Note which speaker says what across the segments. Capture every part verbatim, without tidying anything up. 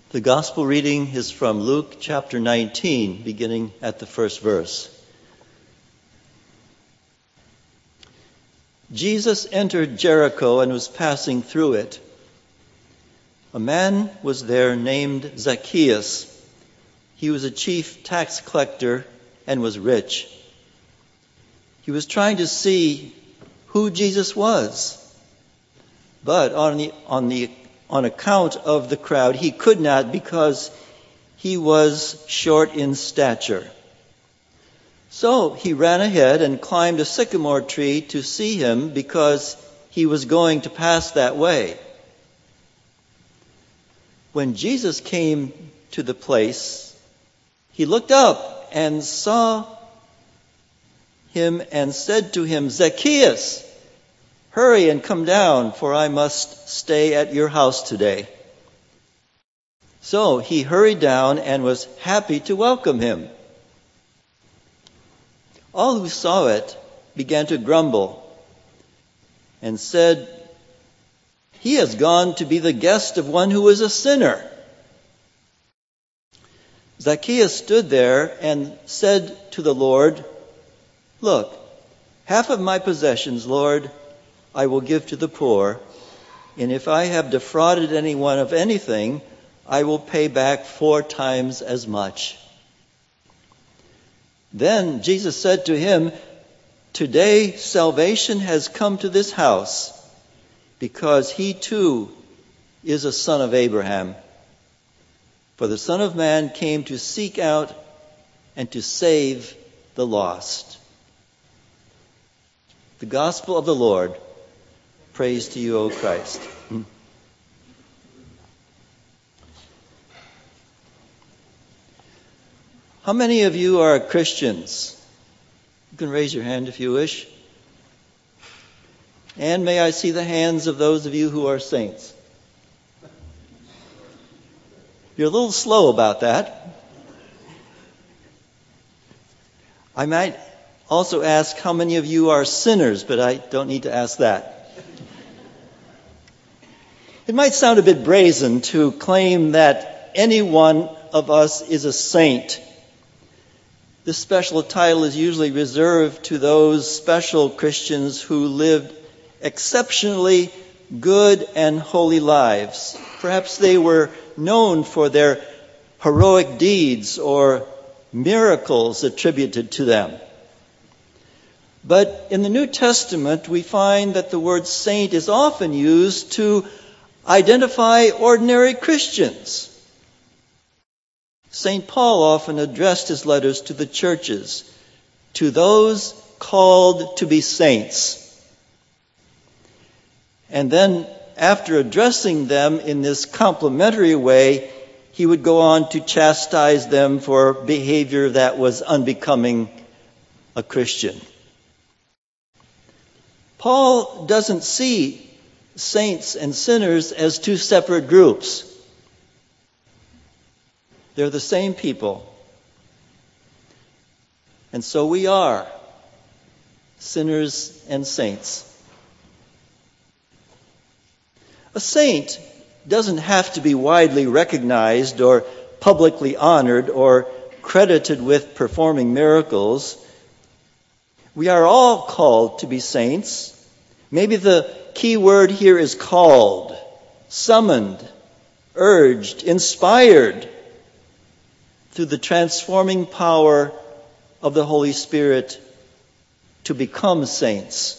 Speaker 1: The gospel reading is from Luke chapter nineteen, beginning at the first verse. Jesus entered Jericho and was passing through it. A man was there named Zacchaeus. He was a chief tax collector and was rich. He was trying to see who Jesus was, but on the on the On account of the crowd, he could not because he was short in stature. So he ran ahead and climbed a sycamore tree to see him because he was going to pass that way. When Jesus came to the place, he looked up and saw him and said to him, "Zacchaeus, hurry and come down, for I must stay at your house today." So he hurried down and was happy to welcome him. All who saw it began to grumble and said, "He has gone to be the guest of one who is a sinner." Zacchaeus stood there and said to the Lord, "Look, half of my possessions, Lord, I will give to the poor, and if I have defrauded anyone of anything, I will pay back four times as much." Then Jesus said to him, "Today salvation has come to this house, because he too is a son of Abraham. For the Son of Man came to seek out and to save the lost." The Gospel of the Lord. Praise to you, O Christ. How many of you are Christians? You can raise your hand if you wish. And may I see the hands of those of you who are saints? You're a little slow about that. I might also ask how many of you are sinners, but I don't need to ask that. It might sound a bit brazen to claim that any one of us is a saint. This special title is usually reserved to those special Christians who lived exceptionally good and holy lives. Perhaps they were known for their heroic deeds or miracles attributed to them. But in the New Testament, we find that the word saint is often used to identify ordinary Christians. Saint Paul often addressed his letters to the churches, to those called to be saints. And then, after addressing them in this complimentary way, he would go on to chastise them for behavior that was unbecoming a Christian. Paul doesn't see saints and sinners as two separate groups. They're the same people. And so we are sinners and saints. A saint doesn't have to be widely recognized or publicly honored or credited with performing miracles. We are all called to be saints. Maybe the key word here is called, summoned, urged, inspired through the transforming power of the Holy Spirit to become saints.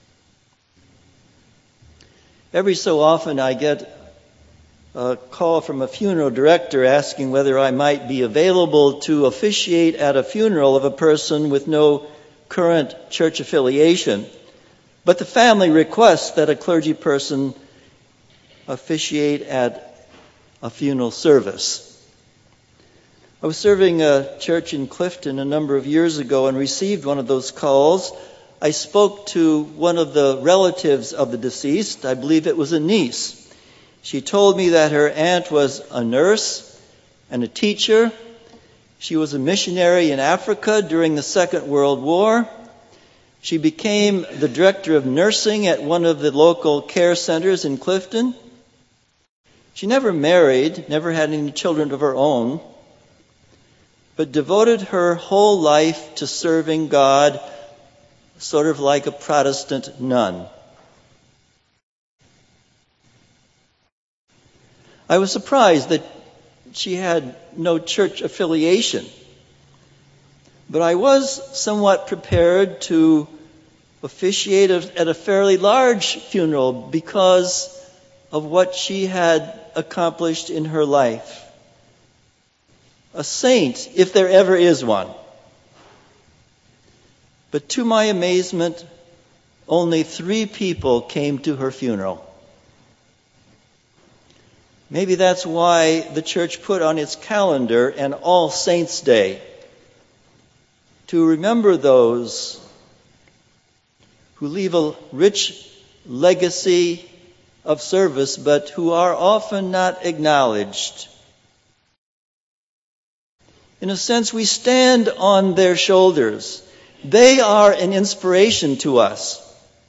Speaker 1: Every so often I get a call from a funeral director asking whether I might be available to officiate at a funeral of a person with no current church affiliation. But the family requests that a clergy person officiate at a funeral service. I was serving a church in Clifton a number of years ago and received one of those calls. I spoke to one of the relatives of the deceased. I believe it was a niece. She told me that her aunt was a nurse and a teacher. She was a missionary in Africa during the Second World War. She became the director of nursing at one of the local care centers in Clifton. She never married, never had any children of her own, but devoted her whole life to serving God, sort of like a Protestant nun. I was surprised that she had no church affiliation, but I was somewhat prepared to officiate at a fairly large funeral because of what she had accomplished in her life. A saint, if there ever is one. But to my amazement, only three people came to her funeral. Maybe that's why the church put on its calendar an All Saints' Day, to remember those who leave a rich legacy of service, but who are often not acknowledged. In a sense, we stand on their shoulders. They are an inspiration to us.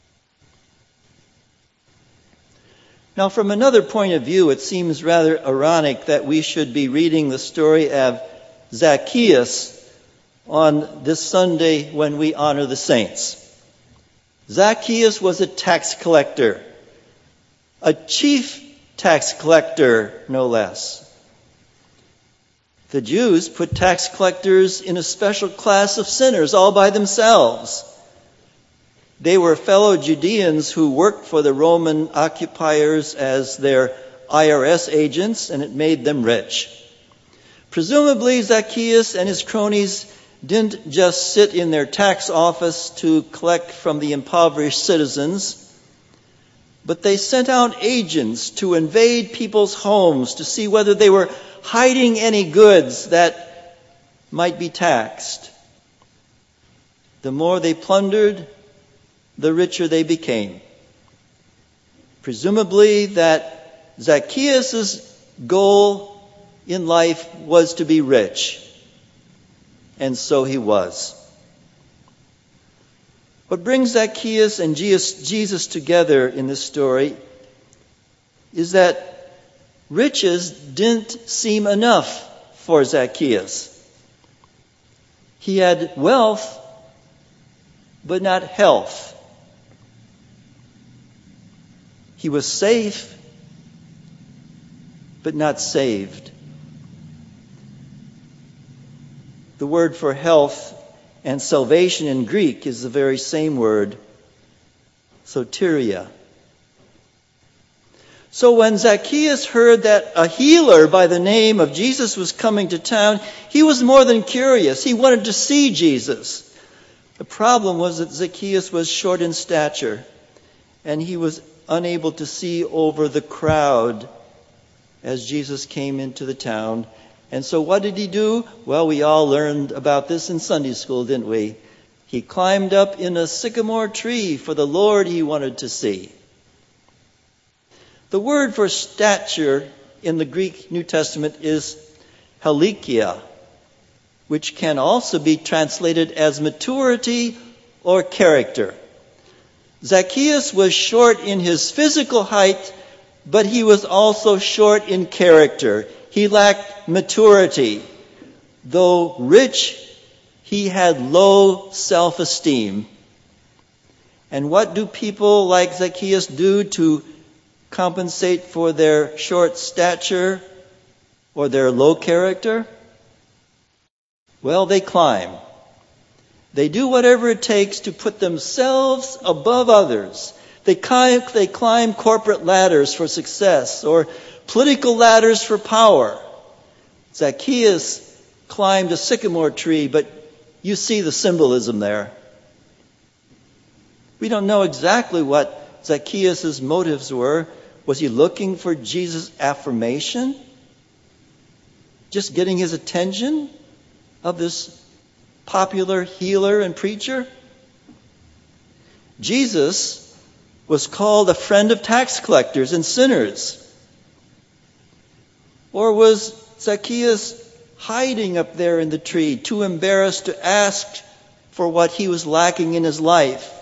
Speaker 1: Now, from another point of view, it seems rather ironic that we should be reading the story of Zacchaeus on this Sunday when we honor the saints. Zacchaeus was a tax collector, a chief tax collector, no less. The Jews put tax collectors in a special class of sinners all by themselves. They were fellow Judeans who worked for the Roman occupiers as their I R S agents, and it made them rich. Presumably, Zacchaeus and his cronies didn't just sit in their tax office to collect from the impoverished citizens, but they sent out agents to invade people's homes to see whether they were hiding any goods that might be taxed. The more they plundered, the richer they became. Presumably that Zacchaeus' goal in life was to be rich. And so he was. What brings Zacchaeus and Jesus together in this story is that riches didn't seem enough for Zacchaeus. He had wealth, but not health. He was safe, but not saved. The word for health and salvation in Greek is the very same word, soteria. So when Zacchaeus heard that a healer by the name of Jesus was coming to town, he was more than curious. He wanted to see Jesus. The problem was that Zacchaeus was short in stature, and he was unable to see over the crowd as Jesus came into the town. And so what did he do? Well, we all learned about this in Sunday school, didn't we? He climbed up in a sycamore tree for the Lord he wanted to see. The word for stature in the Greek New Testament is helikia, which can also be translated as maturity or character. Zacchaeus was short in his physical height, but he was also short in character. He lacked maturity. Though rich, he had low self-esteem. And what do people like Zacchaeus do to compensate for their short stature or their low character? Well, they climb. They do whatever it takes to put themselves above others. They climb, they climb corporate ladders for success or political ladders for power. Zacchaeus climbed a sycamore tree, but you see the symbolism there. We don't know exactly what Zacchaeus' motives were. Was he looking for Jesus' affirmation? Just getting his attention of this popular healer and preacher? Jesus was called a friend of tax collectors and sinners. Or was Zacchaeus hiding up there in the tree, too embarrassed to ask for what he was lacking in his life?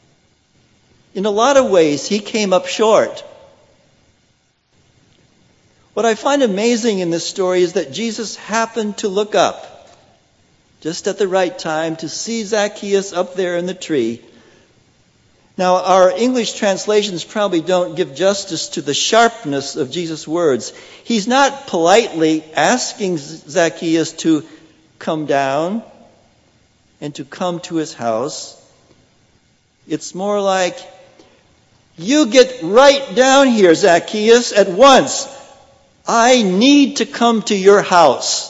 Speaker 1: In a lot of ways, he came up short. What I find amazing in this story is that Jesus happened to look up just at the right time to see Zacchaeus up there in the tree. Now, our English translations probably don't give justice to the sharpness of Jesus' words. He's not politely asking Zacchaeus to come down and to come to his house. It's more like, you get right down here, Zacchaeus, at once. I need to come to your house.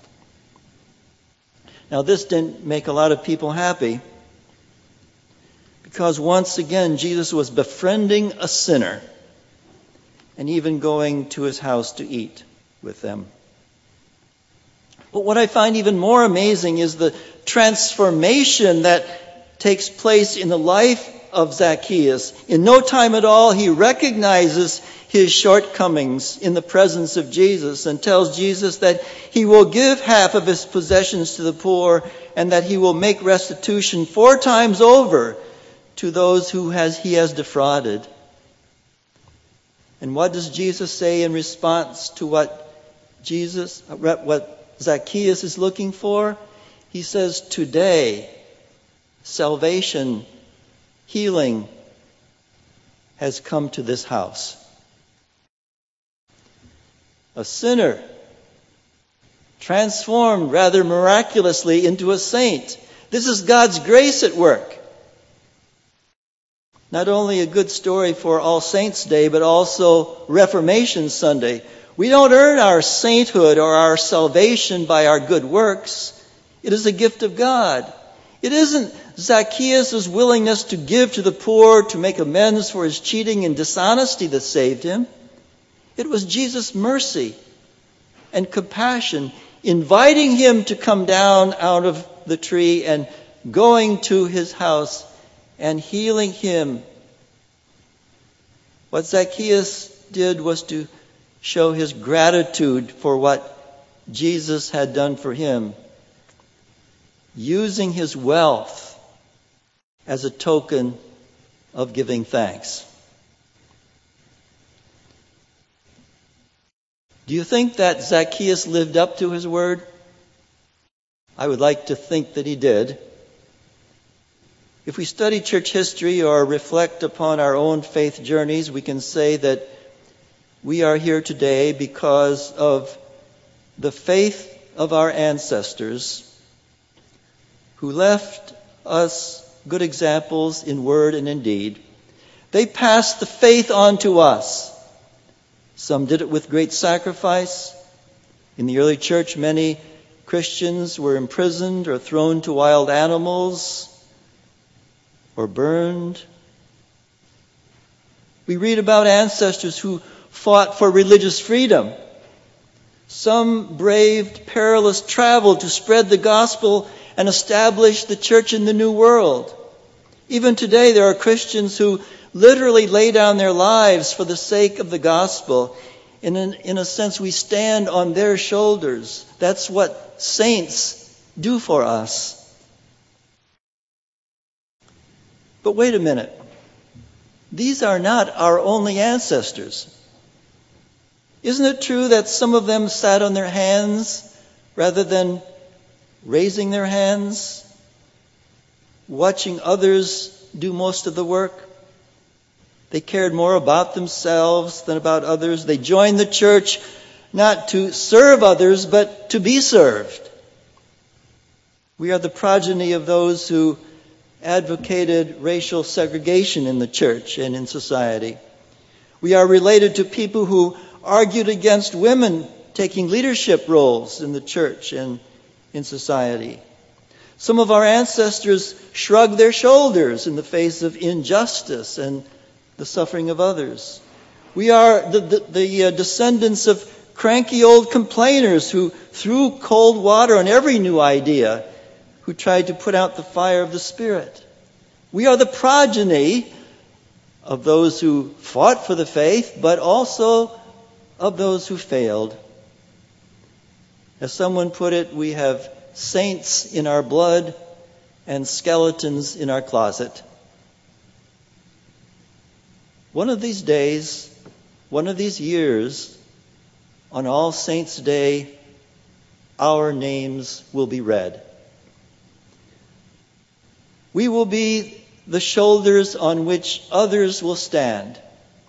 Speaker 1: Now, this didn't make a lot of people happy, because once again, Jesus was befriending a sinner and even going to his house to eat with them. But what I find even more amazing is the transformation that takes place in the life of Zacchaeus. In no time at all, he recognizes his shortcomings in the presence of Jesus and tells Jesus that he will give half of his possessions to the poor and that he will make restitution four times over to those who has he has defrauded. And what does Jesus say in response to what Jesus, what Zacchaeus is looking for? He says, today, salvation, healing has come to this house. A sinner transformed rather miraculously into a saint. This is God's grace at work. Not only a good story for All Saints' Day, but also Reformation Sunday. We don't earn our sainthood or our salvation by our good works. It is a gift of God. It isn't Zacchaeus' willingness to give to the poor to make amends for his cheating and dishonesty that saved him. It was Jesus' mercy and compassion inviting him to come down out of the tree and going to his house and healing him. What Zacchaeus did was to show his gratitude for what Jesus had done for him, using his wealth as a token of giving thanks. Do you think that Zacchaeus lived up to his word? I would like to think that he did. If we study church history or reflect upon our own faith journeys, we can say that we are here today because of the faith of our ancestors who left us good examples in word and in deed. They passed the faith on to us. Some did it with great sacrifice. In the early church, many Christians were imprisoned or thrown to wild animals or burned. We read about ancestors who fought for religious freedom. Some braved perilous travel to spread the gospel and establish the church in the New World. Even today, there are Christians who literally lay down their lives for the sake of the gospel. In, an, in a sense, we stand on their shoulders. That's what saints do for us. But wait a minute. These are not our only ancestors. Isn't it true that some of them sat on their hands rather than raising their hands, watching others do most of the work? They cared more about themselves than about others. They joined the church not to serve others, but to be served. We are the progeny of those who advocated racial segregation in the church and in society. We are related to people who argued against women taking leadership roles in the church and in society. Some of our ancestors shrugged their shoulders in the face of injustice and the suffering of others. We are the, the, the uh, descendants of cranky old complainers who threw cold water on every new idea, who tried to put out the fire of the Spirit. We are the progeny of those who fought for the faith, but also of those who failed. As someone put it, we have saints in our blood and skeletons in our closet. One of these days, one of these years, on All Saints' Day, our names will be read. We will be the shoulders on which others will stand.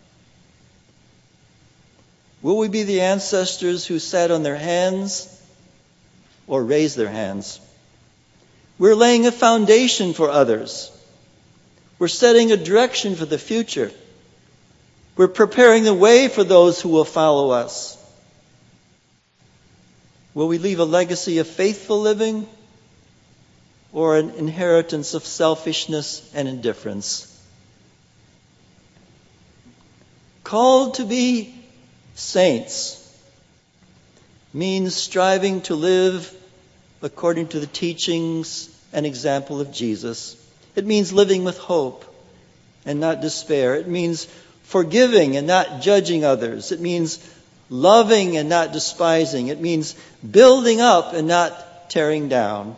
Speaker 1: Will we be the ancestors who sat on their hands or raised their hands? We're laying a foundation for others. We're setting a direction for the future. We're preparing the way for those who will follow us. Will we leave a legacy of faithful living or an inheritance of selfishness and indifference? Called to be saints means striving to live according to the teachings and example of Jesus. It means living with hope and not despair. It means forgiving and not judging others. It means loving and not despising. It means building up and not tearing down.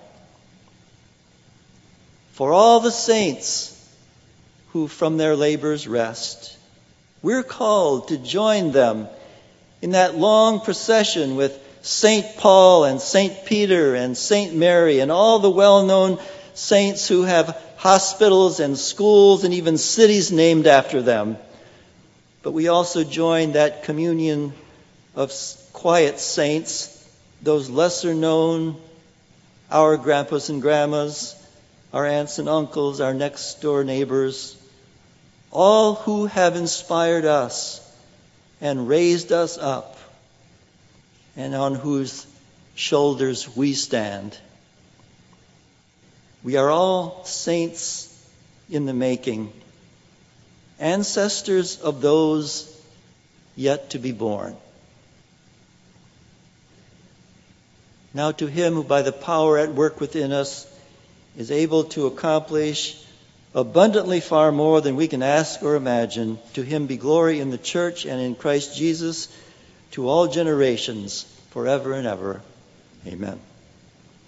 Speaker 1: For all the saints who from their labors rest, we're called to join them in that long procession with Saint Paul and Saint Peter and Saint Mary and all the well-known saints who have hospitals and schools and even cities named after them. But we also join that communion of quiet saints, those lesser known, our grandpas and grandmas, our aunts and uncles, our next door neighbors, all who have inspired us and raised us up, and on whose shoulders we stand. We are all saints in the making, ancestors of those yet to be born. Now to him who by the power at work within us is able to accomplish abundantly far more than we can ask or imagine, to him be glory in the church and in Christ Jesus to all generations, forever and ever. Amen.